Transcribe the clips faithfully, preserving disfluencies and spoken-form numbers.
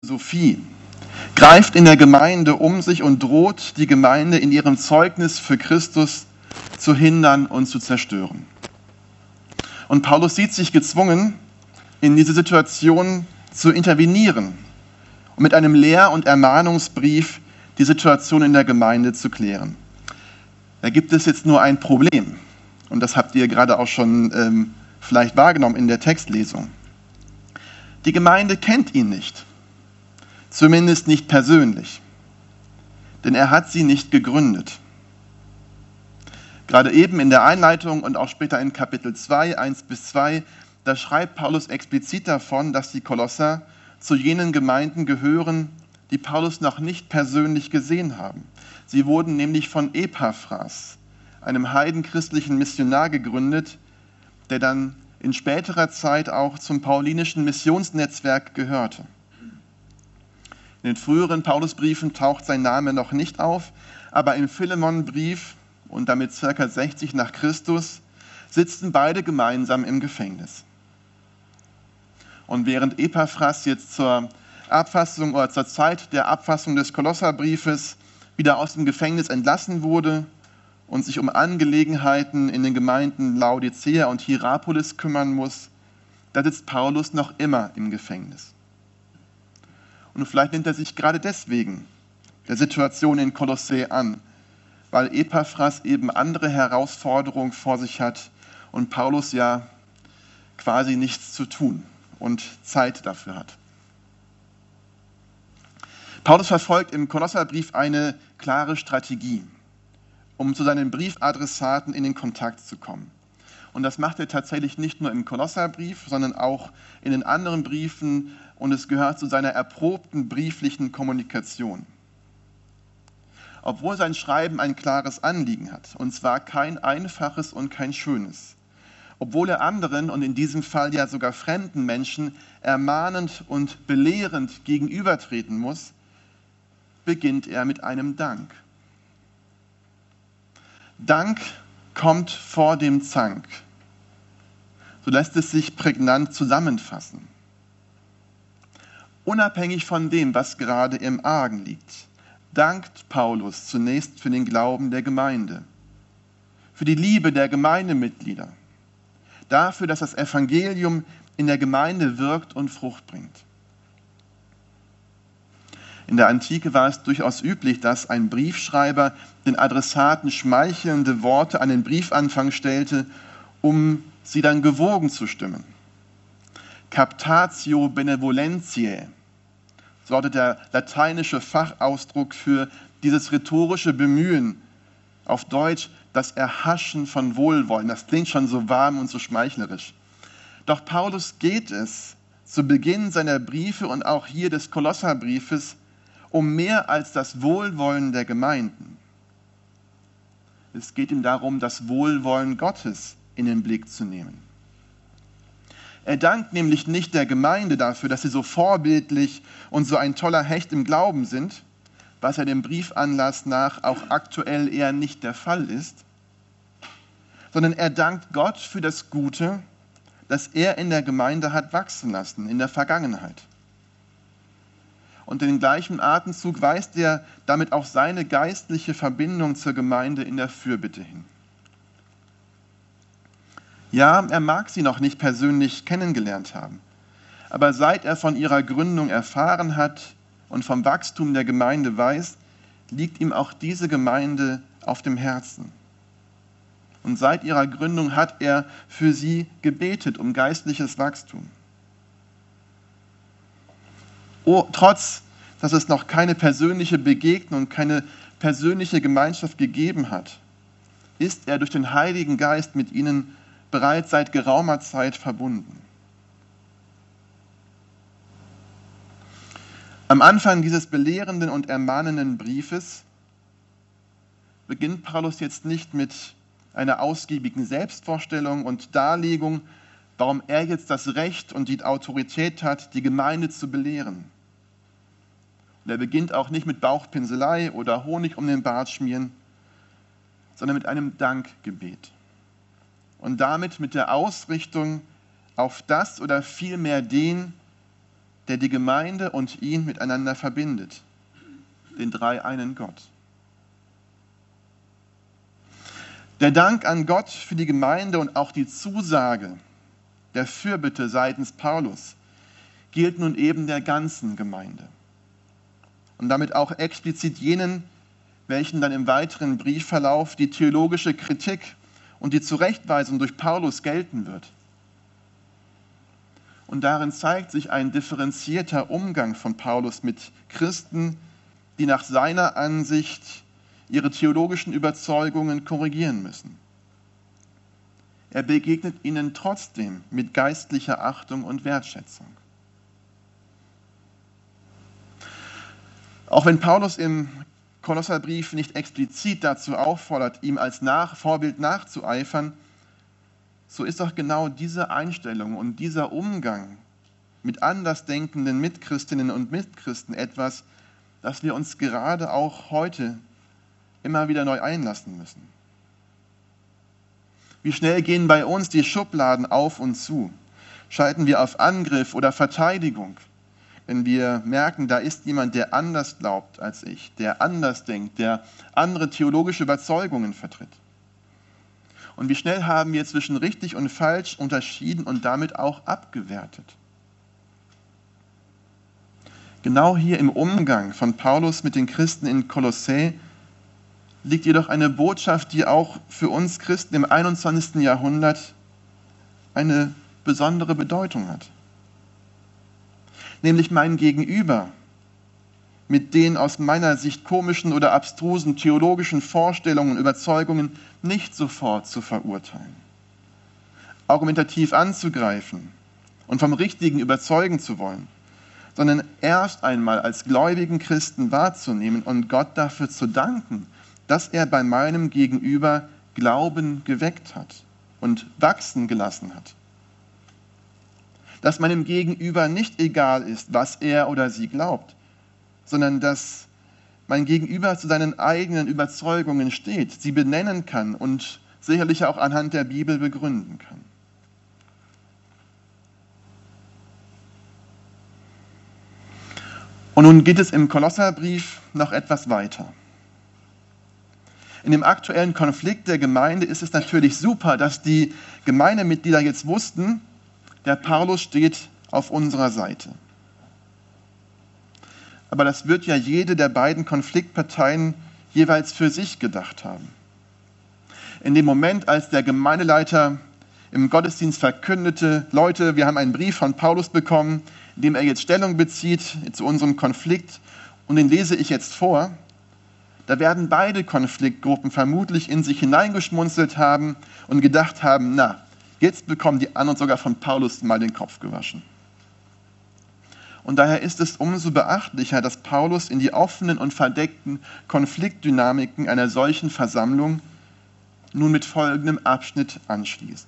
Sophie greift in der Gemeinde um sich und droht, die Gemeinde in ihrem Zeugnis für Christus zu hindern und zu zerstören. Und Paulus sieht sich gezwungen, in diese Situation zu intervenieren und mit einem Lehr- und Ermahnungsbrief die Situation in der Gemeinde zu klären. Da gibt es jetzt nur ein Problem, und das habt ihr gerade auch schon ähm, vielleicht wahrgenommen in der Textlesung. Die Gemeinde kennt ihn nicht. Zumindest nicht persönlich, denn er hat sie nicht gegründet. Gerade eben in der Einleitung und auch später in Kapitel zwei, eins bis zwei, da schreibt Paulus explizit davon, dass die Kolosser zu jenen Gemeinden gehören, die Paulus noch nicht persönlich gesehen haben. Sie wurden nämlich von Epaphras, einem heidenchristlichen Missionar, gegründet, der dann in späterer Zeit auch zum paulinischen Missionsnetzwerk gehörte. In den früheren Paulusbriefen taucht sein Name noch nicht auf, aber im Philemonbrief und damit ca. sechzig nach Christus sitzen beide gemeinsam im Gefängnis. Und während Epaphras jetzt zur Abfassung oder zur Zeit der Abfassung des Kolosserbriefes wieder aus dem Gefängnis entlassen wurde und sich um Angelegenheiten in den Gemeinden Laodicea und Hierapolis kümmern muss, da sitzt Paulus noch immer im Gefängnis. Und vielleicht nimmt er sich gerade deswegen der Situation in Kolossä an, weil Epaphras eben andere Herausforderungen vor sich hat und Paulus ja quasi nichts zu tun und Zeit dafür hat. Paulus verfolgt im Kolosserbrief eine klare Strategie, um zu seinen Briefadressaten in den Kontakt zu kommen. Und das macht er tatsächlich nicht nur im Kolosserbrief, sondern auch in den anderen Briefen, und es gehört zu seiner erprobten brieflichen Kommunikation. Obwohl sein Schreiben ein klares Anliegen hat, und zwar kein einfaches und kein schönes. Obwohl er anderen, und in diesem Fall ja sogar fremden Menschen, ermahnend und belehrend gegenübertreten muss, beginnt er mit einem Dank. Dank kommt vor dem Zank. So lässt es sich prägnant zusammenfassen. Unabhängig von dem, was gerade im Argen liegt, dankt Paulus zunächst für den Glauben der Gemeinde, für die Liebe der Gemeindemitglieder, dafür, dass das Evangelium in der Gemeinde wirkt und Frucht bringt. In der Antike war es durchaus üblich, dass ein Briefschreiber den Adressaten schmeichelnde Worte an den Briefanfang stellte, um sie dann gewogen zu stimmen. Captatio benevolentiae, so lautet der lateinische Fachausdruck für dieses rhetorische Bemühen, auf Deutsch das Erhaschen von Wohlwollen. Das klingt schon so warm und so schmeichlerisch. Doch Paulus geht es zu Beginn seiner Briefe und auch hier des Kolosserbriefes um mehr als das Wohlwollen der Gemeinden. Es geht ihm darum, das Wohlwollen Gottes in den Blick zu nehmen. Er dankt nämlich nicht der Gemeinde dafür, dass sie so vorbildlich und so ein toller Hecht im Glauben sind, was ja dem Briefanlass nach auch aktuell eher nicht der Fall ist, sondern er dankt Gott für das Gute, das er in der Gemeinde hat wachsen lassen, in der Vergangenheit. Und in den gleichen Atemzug weist er damit auch seine geistliche Verbindung zur Gemeinde in der Fürbitte hin. Ja, er mag sie noch nicht persönlich kennengelernt haben, aber seit er von ihrer Gründung erfahren hat und vom Wachstum der Gemeinde weiß, liegt ihm auch diese Gemeinde auf dem Herzen. Und seit ihrer Gründung hat er für sie gebetet um geistliches Wachstum. Oh, trotz, dass es noch keine persönliche Begegnung, keine persönliche Gemeinschaft gegeben hat, ist er durch den Heiligen Geist mit ihnen bereits seit geraumer Zeit verbunden. Am Anfang dieses belehrenden und ermahnenden Briefes beginnt Paulus jetzt nicht mit einer ausgiebigen Selbstvorstellung und Darlegung, warum er jetzt das Recht und die Autorität hat, die Gemeinde zu belehren. Und er beginnt auch nicht mit Bauchpinselei oder Honig um den Bart schmieren, sondern mit einem Dankgebet. Und damit mit der Ausrichtung auf das oder vielmehr den, der die Gemeinde und ihn miteinander verbindet, den dreieinen Gott. Der Dank an Gott für die Gemeinde und auch die Zusage der Fürbitte seitens Paulus gilt nun eben der ganzen Gemeinde. Und damit auch explizit jenen, welchen dann im weiteren Briefverlauf die theologische Kritik und die Zurechtweisung durch Paulus gelten wird. Und darin zeigt sich ein differenzierter Umgang von Paulus mit Christen, die nach seiner Ansicht ihre theologischen Überzeugungen korrigieren müssen. Er begegnet ihnen trotzdem mit geistlicher Achtung und Wertschätzung. Auch wenn Paulus im Kolosserbrief nicht explizit dazu auffordert, ihm als nach, Vorbild nachzueifern, so ist doch genau diese Einstellung und dieser Umgang mit andersdenkenden Mitchristinnen und Mitchristen etwas, das wir uns gerade auch heute immer wieder neu einlassen müssen. Wie schnell gehen bei uns die Schubladen auf und zu? Schalten wir auf Angriff oder Verteidigung, wenn wir merken, da ist jemand, der anders glaubt als ich, der anders denkt, der andere theologische Überzeugungen vertritt? Und wie schnell haben wir zwischen richtig und falsch unterschieden und damit auch abgewertet? Genau hier im Umgang von Paulus mit den Christen in Kolossä liegt jedoch eine Botschaft, die auch für uns Christen im einundzwanzigsten Jahrhundert eine besondere Bedeutung hat. Nämlich mein Gegenüber mit den aus meiner Sicht komischen oder abstrusen theologischen Vorstellungen und Überzeugungen nicht sofort zu verurteilen, argumentativ anzugreifen und vom Richtigen überzeugen zu wollen, sondern erst einmal als gläubigen Christen wahrzunehmen und Gott dafür zu danken, dass er bei meinem Gegenüber Glauben geweckt hat und wachsen gelassen hat. Dass meinem Gegenüber nicht egal ist, was er oder sie glaubt, sondern dass mein Gegenüber zu seinen eigenen Überzeugungen steht, sie benennen kann und sicherlich auch anhand der Bibel begründen kann. Und nun geht es im Kolosserbrief noch etwas weiter. In dem aktuellen Konflikt der Gemeinde ist es natürlich super, dass die Gemeindemitglieder jetzt wussten, der Paulus steht auf unserer Seite. Aber das wird ja jede der beiden Konfliktparteien jeweils für sich gedacht haben. In dem Moment, als der Gemeindeleiter im Gottesdienst verkündete, Leute, wir haben einen Brief von Paulus bekommen, in dem er jetzt Stellung bezieht zu unserem Konflikt, und den lese ich jetzt vor, da werden beide Konfliktgruppen vermutlich in sich hineingeschmunzelt haben und gedacht haben, na, jetzt bekommen die anderen sogar von Paulus mal den Kopf gewaschen. Und daher ist es umso beachtlicher, dass Paulus in die offenen und verdeckten Konfliktdynamiken einer solchen Versammlung nun mit folgendem Abschnitt anschließt.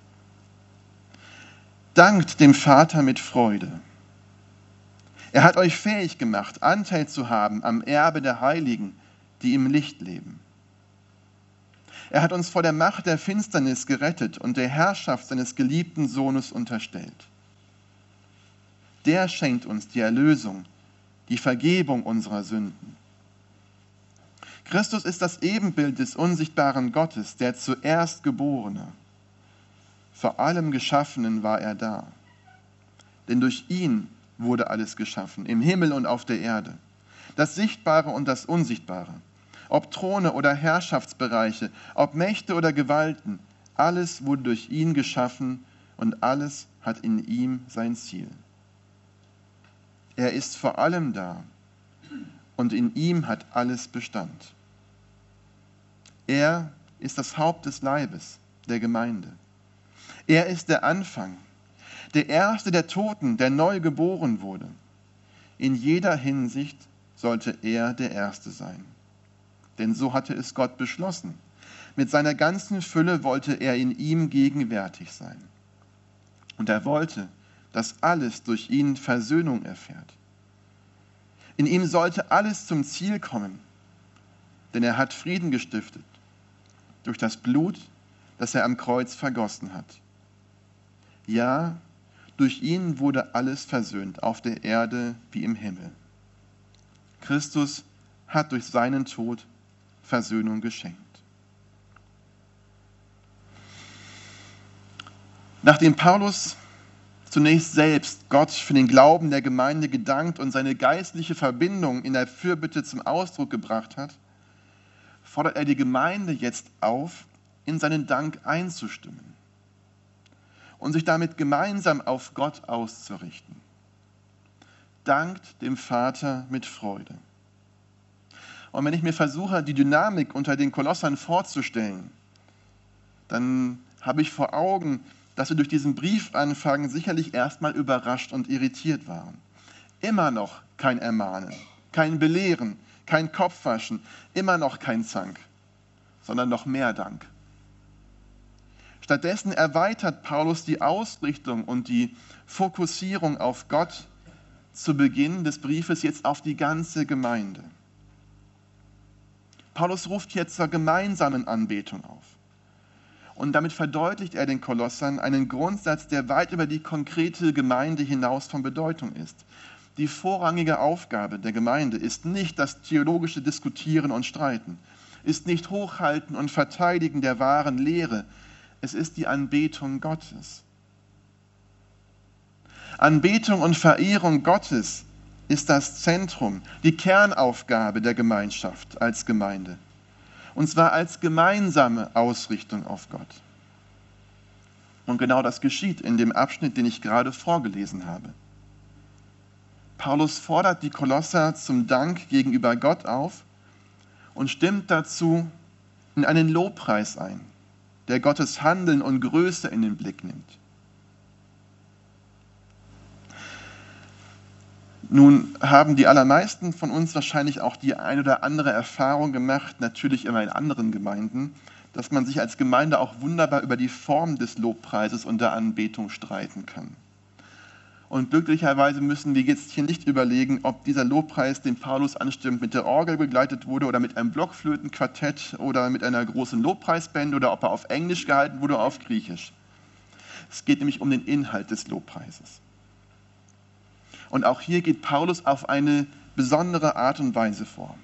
Dankt dem Vater mit Freude. Er hat euch fähig gemacht, Anteil zu haben am Erbe der Heiligen, die im Licht leben. Er hat uns vor der Macht der Finsternis gerettet und der Herrschaft seines geliebten Sohnes unterstellt. Der schenkt uns die Erlösung, die Vergebung unserer Sünden. Christus ist das Ebenbild des unsichtbaren Gottes, der zuerst Geborene. Vor allem Geschaffenen war er da. Denn durch ihn wurde alles geschaffen, im Himmel und auf der Erde. Das Sichtbare und das Unsichtbare. Ob Throne oder Herrschaftsbereiche, ob Mächte oder Gewalten, alles wurde durch ihn geschaffen und alles hat in ihm sein Ziel. Er ist vor allem da und in ihm hat alles Bestand. Er ist das Haupt des Leibes, der Gemeinde. Er ist der Anfang, der Erste der Toten, der neu geboren wurde. In jeder Hinsicht sollte er der Erste sein. Denn so hatte es Gott beschlossen. Mit seiner ganzen Fülle wollte er in ihm gegenwärtig sein. Und er wollte, dass alles durch ihn Versöhnung erfährt. In ihm sollte alles zum Ziel kommen, denn er hat Frieden gestiftet durch das Blut, das er am Kreuz vergossen hat. Ja, Durch ihn wurde alles versöhnt, auf der Erde wie im Himmel. Christus hat durch seinen Tod Versöhnung geschenkt. Nachdem Paulus zunächst selbst Gott für den Glauben der Gemeinde gedankt und seine geistliche Verbindung in der Fürbitte zum Ausdruck gebracht hat, fordert er die Gemeinde jetzt auf, in seinen Dank einzustimmen und sich damit gemeinsam auf Gott auszurichten. Dankt dem Vater mit Freude. Und wenn ich mir versuche, die Dynamik unter den Kolossern vorzustellen, dann habe ich vor Augen, dass wir durch diesen Briefanfang sicherlich erstmal überrascht und irritiert waren. Immer noch kein Ermahnen, kein Belehren, kein Kopfwaschen, immer noch kein Zank, sondern noch mehr Dank. Stattdessen erweitert Paulus die Ausrichtung und die Fokussierung auf Gott zu Beginn des Briefes jetzt auf die ganze Gemeinde. Paulus ruft jetzt zur gemeinsamen Anbetung auf. Und damit verdeutlicht er den Kolossern einen Grundsatz, der weit über die konkrete Gemeinde hinaus von Bedeutung ist. Die vorrangige Aufgabe der Gemeinde ist nicht das theologische Diskutieren und Streiten, ist nicht Hochhalten und Verteidigen der wahren Lehre, es ist die Anbetung Gottes. Anbetung und Verehrung Gottes ist das Zentrum, die Kernaufgabe der Gemeinschaft als Gemeinde. Und zwar als gemeinsame Ausrichtung auf Gott. Und genau das geschieht in dem Abschnitt, den ich gerade vorgelesen habe. Paulus fordert die Kolosser zum Dank gegenüber Gott auf und stimmt dazu in einen Lobpreis ein, der Gottes Handeln und Größe in den Blick nimmt. Nun haben die allermeisten von uns wahrscheinlich auch die ein oder andere Erfahrung gemacht, natürlich immer in anderen Gemeinden, dass man sich als Gemeinde auch wunderbar über die Form des Lobpreises und der Anbetung streiten kann. Und glücklicherweise müssen wir jetzt hier nicht überlegen, ob dieser Lobpreis, den Paulus anstimmt, mit der Orgel begleitet wurde oder mit einem Blockflötenquartett oder mit einer großen Lobpreisband oder ob er auf Englisch gehalten wurde oder auf Griechisch. Es geht nämlich um den Inhalt des Lobpreises. Und auch hier geht Paulus auf eine besondere Art und Weise vor.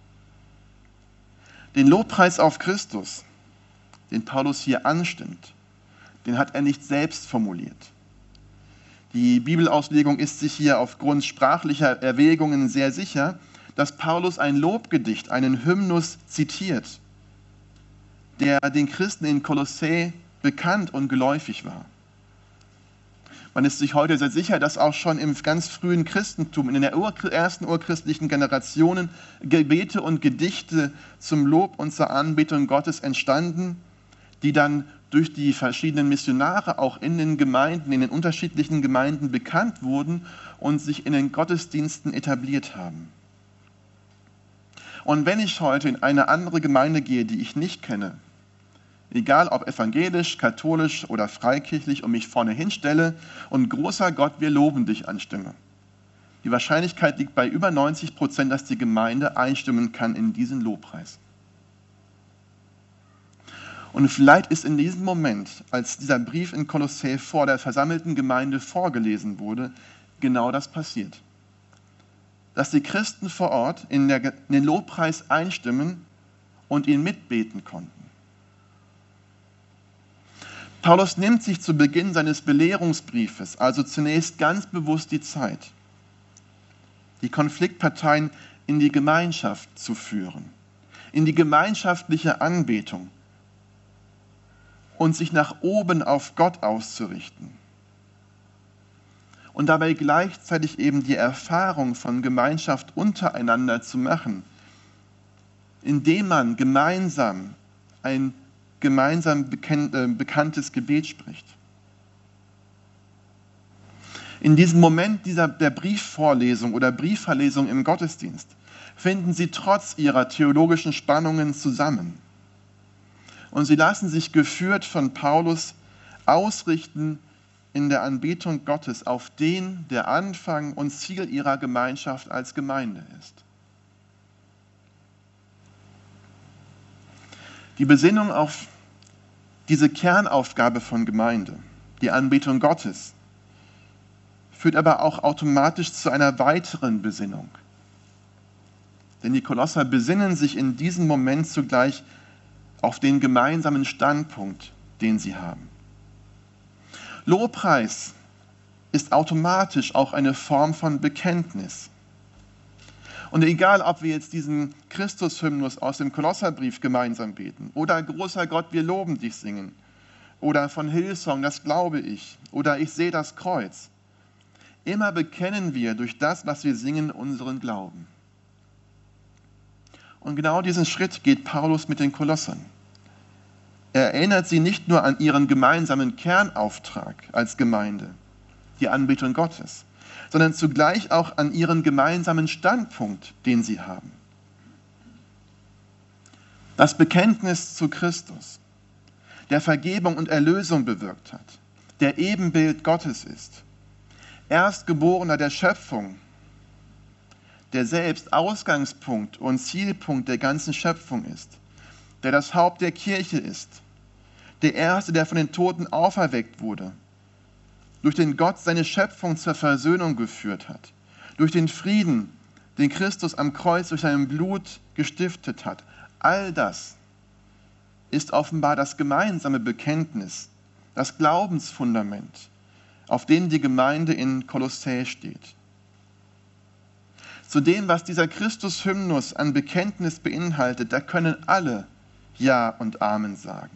Den Lobpreis auf Christus, den Paulus hier anstimmt, den hat er nicht selbst formuliert. Die Bibelauslegung ist sich hier aufgrund sprachlicher Erwägungen sehr sicher, dass Paulus ein Lobgedicht, einen Hymnus zitiert, der den Christen in Kolossä bekannt und geläufig war. Man ist sich heute sehr sicher, dass auch schon im ganz frühen Christentum, in den ersten urchristlichen Generationen, Gebete und Gedichte zum Lob und zur Anbetung Gottes entstanden, die dann durch die verschiedenen Missionare auch in den Gemeinden, in den unterschiedlichen Gemeinden bekannt wurden und sich in den Gottesdiensten etabliert haben. Und wenn ich heute in eine andere Gemeinde gehe, die ich nicht kenne, egal ob evangelisch, katholisch oder freikirchlich, und mich vorne hinstelle und großer Gott, wir loben dich anstimme. Die Wahrscheinlichkeit liegt bei über neunzig Prozent, dass die Gemeinde einstimmen kann in diesen Lobpreis. Und vielleicht ist in diesem Moment, als dieser Brief in Kolossä vor der versammelten Gemeinde vorgelesen wurde, genau das passiert. Dass die Christen vor Ort in, der, in den Lobpreis einstimmen und ihn mitbeten konnten. Paulus nimmt sich zu Beginn seines Belehrungsbriefes also zunächst ganz bewusst die Zeit, die Konfliktparteien in die Gemeinschaft zu führen, in die gemeinschaftliche Anbetung und sich nach oben auf Gott auszurichten. Und dabei gleichzeitig eben die Erfahrung von Gemeinschaft untereinander zu machen, indem man gemeinsam ein gemeinsam bekannt, äh, bekanntes Gebet spricht. In diesem Moment dieser, der Briefvorlesung oder Briefverlesung im Gottesdienst finden sie trotz ihrer theologischen Spannungen zusammen. Und sie lassen sich geführt von Paulus ausrichten in der Anbetung Gottes auf den, der Anfang und Ziel ihrer Gemeinschaft als Gemeinde ist. Die Besinnung auf diese Kernaufgabe von Gemeinde, die Anbetung Gottes, führt aber auch automatisch zu einer weiteren Besinnung. Denn die Kolosser besinnen sich in diesem Moment zugleich auf den gemeinsamen Standpunkt, den sie haben. Lobpreis ist automatisch auch eine Form von Bekenntnis. Und egal, ob wir jetzt diesen Christus-Hymnus aus dem Kolosserbrief gemeinsam beten oder Großer Gott, wir loben dich singen oder von Hillsong, das glaube ich, oder ich sehe das Kreuz, immer bekennen wir durch das, was wir singen, unseren Glauben. Und genau diesen Schritt geht Paulus mit den Kolossern. Er erinnert sie nicht nur an ihren gemeinsamen Kernauftrag als Gemeinde, die Anbetung Gottes, sondern zugleich auch an ihren gemeinsamen Standpunkt, den sie haben. Das Bekenntnis zu Christus, der Vergebung und Erlösung bewirkt hat, der Ebenbild Gottes ist, Erstgeborener der Schöpfung, der selbst Ausgangspunkt und Zielpunkt der ganzen Schöpfung ist, der das Haupt der Kirche ist, der Erste, der von den Toten auferweckt wurde, durch den Gott seine Schöpfung zur Versöhnung geführt hat, durch den Frieden, den Christus am Kreuz durch sein Blut gestiftet hat. All das ist offenbar das gemeinsame Bekenntnis, das Glaubensfundament, auf dem die Gemeinde in Kolossä steht. Zu dem, was dieser Christus-Hymnus an Bekenntnis beinhaltet, da können alle Ja und Amen sagen.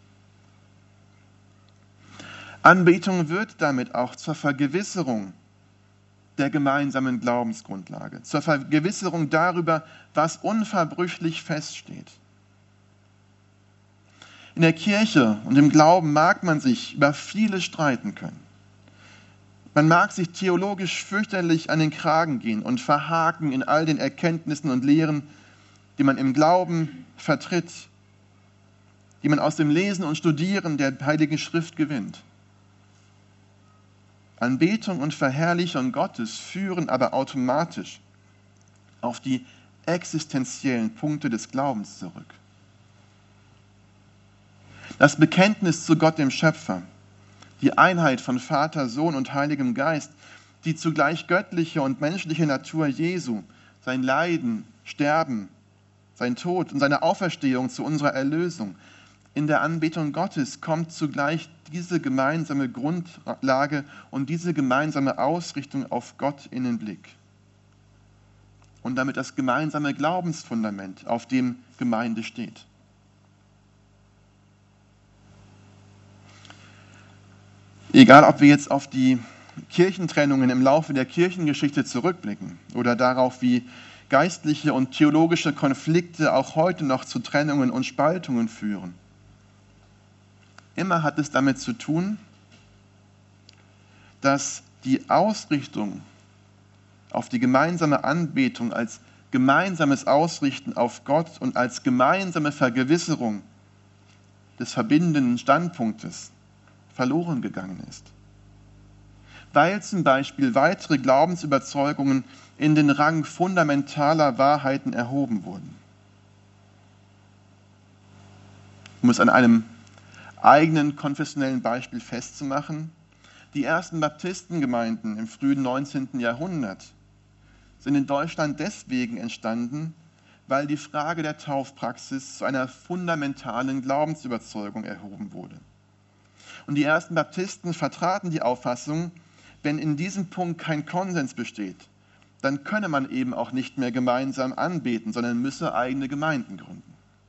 Anbetung wird damit auch zur Vergewisserung der gemeinsamen Glaubensgrundlage, zur Vergewisserung darüber, was unverbrüchlich feststeht. In der Kirche und im Glauben mag man sich über vieles streiten können. Man mag sich theologisch fürchterlich an den Kragen gehen und verhaken in all den Erkenntnissen und Lehren, die man im Glauben vertritt, die man aus dem Lesen und Studieren der Heiligen Schrift gewinnt. Anbetung und Verherrlichung Gottes führen aber automatisch auf die existenziellen Punkte des Glaubens zurück. Das Bekenntnis zu Gott dem Schöpfer, die Einheit von Vater, Sohn und Heiligem Geist, die zugleich göttliche und menschliche Natur Jesu, sein Leiden, Sterben, sein Tod und seine Auferstehung zu unserer Erlösung. In der Anbetung Gottes kommt zugleich diese gemeinsame Grundlage und diese gemeinsame Ausrichtung auf Gott in den Blick. Und damit das gemeinsame Glaubensfundament, auf dem Gemeinde steht. Egal, ob wir jetzt auf die Kirchentrennungen im Laufe der Kirchengeschichte zurückblicken oder darauf, wie geistliche und theologische Konflikte auch heute noch zu Trennungen und Spaltungen führen. Immer hat es damit zu tun, dass die Ausrichtung auf die gemeinsame Anbetung als gemeinsames Ausrichten auf Gott und als gemeinsame Vergewisserung des verbindenden Standpunktes verloren gegangen ist. Weil zum Beispiel weitere Glaubensüberzeugungen in den Rang fundamentaler Wahrheiten erhoben wurden. Um es an einem eigenen konfessionellen Beispiel festzumachen, die ersten Baptistengemeinden im frühen neunzehnten Jahrhundert sind in Deutschland deswegen entstanden, weil die Frage der Taufpraxis zu einer fundamentalen Glaubensüberzeugung erhoben wurde. Und die ersten Baptisten vertraten die Auffassung, wenn in diesem Punkt kein Konsens besteht, dann könne man eben auch nicht mehr gemeinsam anbeten, sondern müsse eigene Gemeinden gründen.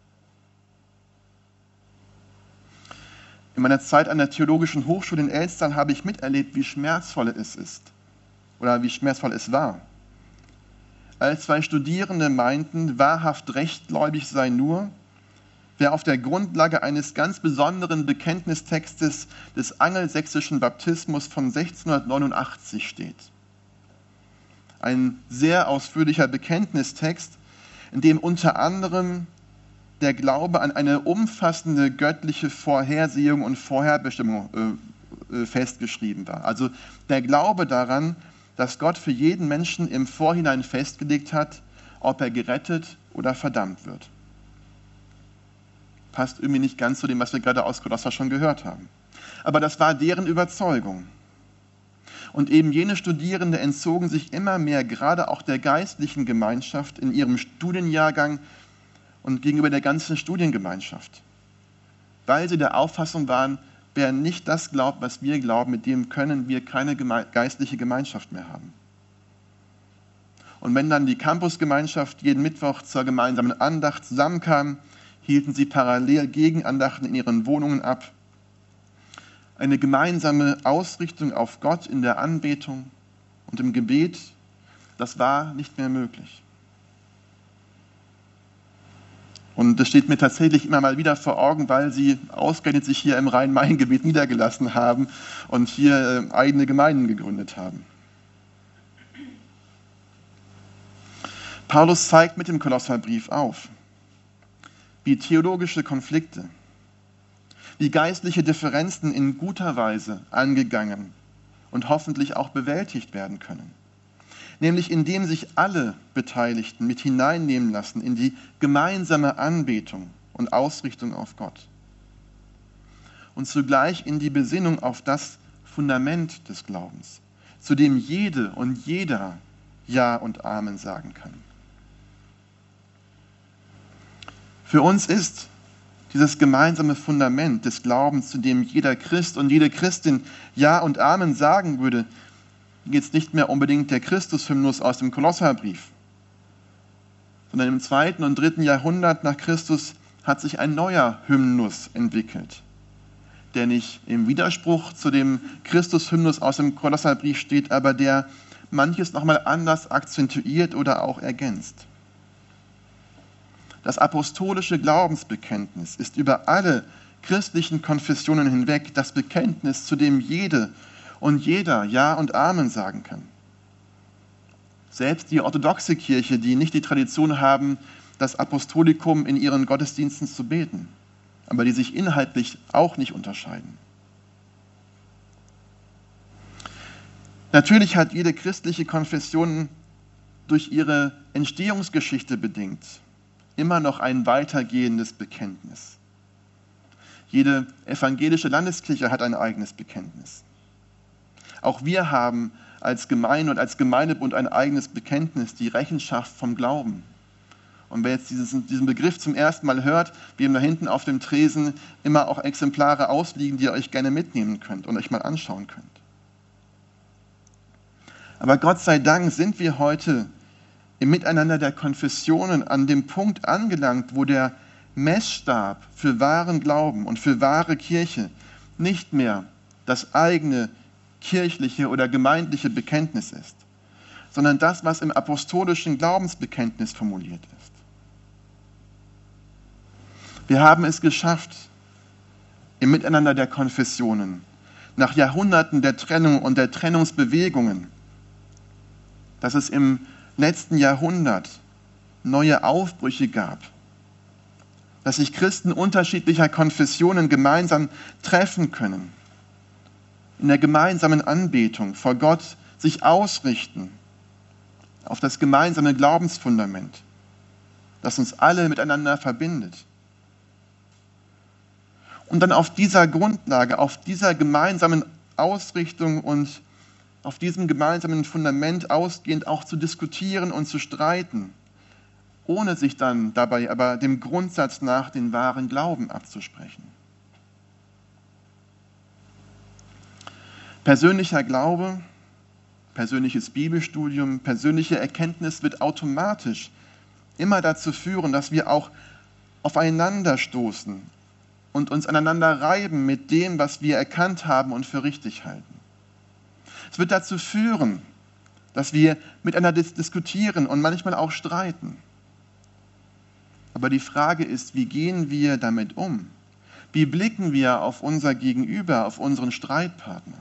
In meiner Zeit an der Theologischen Hochschule in Elstern habe ich miterlebt, wie schmerzvoll es ist oder wie schmerzvoll es war. Als zwei Studierende meinten, wahrhaft rechtgläubig sei nur, wer auf der Grundlage eines ganz besonderen Bekenntnistextes des angelsächsischen Baptismus von sechzehnhundertneunundachtzig steht. Ein sehr ausführlicher Bekenntnistext, in dem unter anderem der Glaube an eine umfassende göttliche Vorhersehung und Vorherbestimmung äh, äh, festgeschrieben war. Also der Glaube daran, dass Gott für jeden Menschen im Vorhinein festgelegt hat, ob er gerettet oder verdammt wird. Passt irgendwie nicht ganz zu dem, was wir gerade aus Kolosser schon gehört haben. Aber das war deren Überzeugung. Und eben jene Studierende entzogen sich immer mehr, gerade auch der geistlichen Gemeinschaft in ihrem Studienjahrgang und gegenüber der ganzen Studiengemeinschaft, weil sie der Auffassung waren, wer nicht das glaubt, was wir glauben, mit dem können wir keine geme- geistliche Gemeinschaft mehr haben. Und wenn dann die Campusgemeinschaft jeden Mittwoch zur gemeinsamen Andacht zusammenkam, hielten sie parallel Gegenandachten in ihren Wohnungen ab. Eine gemeinsame Ausrichtung auf Gott in der Anbetung und im Gebet, das war nicht mehr möglich. Und das steht mir tatsächlich immer mal wieder vor Augen, weil sie ausgerechnet sich hier im Rhein-Main-Gebiet niedergelassen haben und hier eigene Gemeinden gegründet haben. Paulus zeigt mit dem Kolosserbrief auf, wie theologische Konflikte, wie geistliche Differenzen in guter Weise angegangen und hoffentlich auch bewältigt werden können. Nämlich indem sich alle Beteiligten mit hineinnehmen lassen in die gemeinsame Anbetung und Ausrichtung auf Gott. Und zugleich in die Besinnung auf das Fundament des Glaubens, zu dem jede und jeder Ja und Amen sagen kann. Für uns ist dieses gemeinsame Fundament des Glaubens, zu dem jeder Christ und jede Christin Ja und Amen sagen würde, jetzt nicht mehr unbedingt der Christus-Hymnus aus dem Kolosserbrief, sondern im zweiten und dritten Jahrhundert nach Christus hat sich ein neuer Hymnus entwickelt, der nicht im Widerspruch zu dem Christus-Hymnus aus dem Kolosserbrief steht, aber der manches nochmal anders akzentuiert oder auch ergänzt. Das apostolische Glaubensbekenntnis ist über alle christlichen Konfessionen hinweg das Bekenntnis, zu dem jede und jeder Ja und Amen sagen kann. Selbst die orthodoxe Kirche, die nicht die Tradition haben, das Apostolikum in ihren Gottesdiensten zu beten, aber die sich inhaltlich auch nicht unterscheiden. Natürlich hat jede christliche Konfession durch ihre Entstehungsgeschichte bedingt immer noch ein weitergehendes Bekenntnis. Jede evangelische Landeskirche hat ein eigenes Bekenntnis. Auch wir haben als Gemeinde und als Gemeindebund ein eigenes Bekenntnis, die Rechenschaft vom Glauben. Und wer jetzt dieses, diesen Begriff zum ersten Mal hört, wir haben da hinten auf dem Tresen immer auch Exemplare ausliegen, die ihr euch gerne mitnehmen könnt und euch mal anschauen könnt. Aber Gott sei Dank sind wir heute im Miteinander der Konfessionen an dem Punkt angelangt, wo der Messstab für wahren Glauben und für wahre Kirche nicht mehr das eigene kirchliche oder gemeindliche Bekenntnis ist, sondern das, was im apostolischen Glaubensbekenntnis formuliert ist. Wir haben es geschafft, im Miteinander der Konfessionen, nach Jahrhunderten der Trennung und der Trennungsbewegungen, dass es im letzten Jahrhundert neue Aufbrüche gab, dass sich Christen unterschiedlicher Konfessionen gemeinsam treffen können, in der gemeinsamen Anbetung vor Gott sich ausrichten auf das gemeinsame Glaubensfundament, das uns alle miteinander verbindet. Und dann auf dieser Grundlage, auf dieser gemeinsamen Ausrichtung und auf diesem gemeinsamen Fundament ausgehend auch zu diskutieren und zu streiten, ohne sich dann dabei aber dem Grundsatz nach den wahren Glauben abzusprechen. Persönlicher Glaube, persönliches Bibelstudium, persönliche Erkenntnis wird automatisch immer dazu führen, dass wir auch aufeinander stoßen und uns aneinander reiben mit dem, was wir erkannt haben und für richtig halten. Es wird dazu führen, dass wir miteinander diskutieren und manchmal auch streiten. Aber die Frage ist, wie gehen wir damit um? Wie blicken wir auf unser Gegenüber, auf unseren Streitpartner?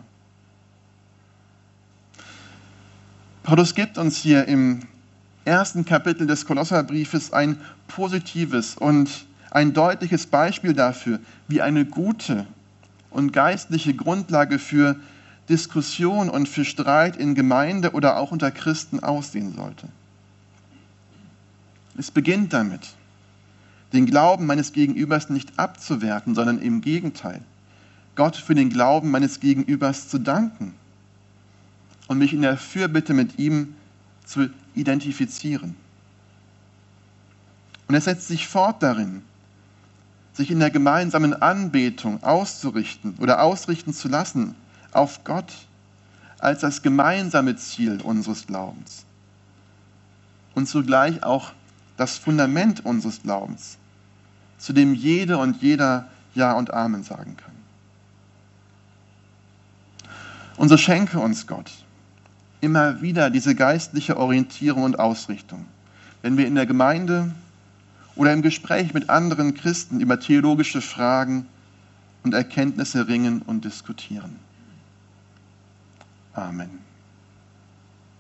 Paulus gibt uns hier im ersten Kapitel des Kolosserbriefes ein positives und ein deutliches Beispiel dafür, wie eine gute und geistliche Grundlage für Diskussion und für Streit in Gemeinde oder auch unter Christen aussehen sollte. Es beginnt damit, den Glauben meines Gegenübers nicht abzuwerten, sondern im Gegenteil, Gott für den Glauben meines Gegenübers zu danken. und mich in der Fürbitte mit ihm zu identifizieren. Und es setzt sich fort darin, sich in der gemeinsamen Anbetung auszurichten oder ausrichten zu lassen auf Gott als das gemeinsame Ziel unseres Glaubens und zugleich auch das Fundament unseres Glaubens, zu dem jede und jeder Ja und Amen sagen kann. Und so schenke uns Gott immer wieder diese geistliche Orientierung und Ausrichtung, wenn wir in der Gemeinde oder im Gespräch mit anderen Christen über theologische Fragen und Erkenntnisse ringen und diskutieren. Amen.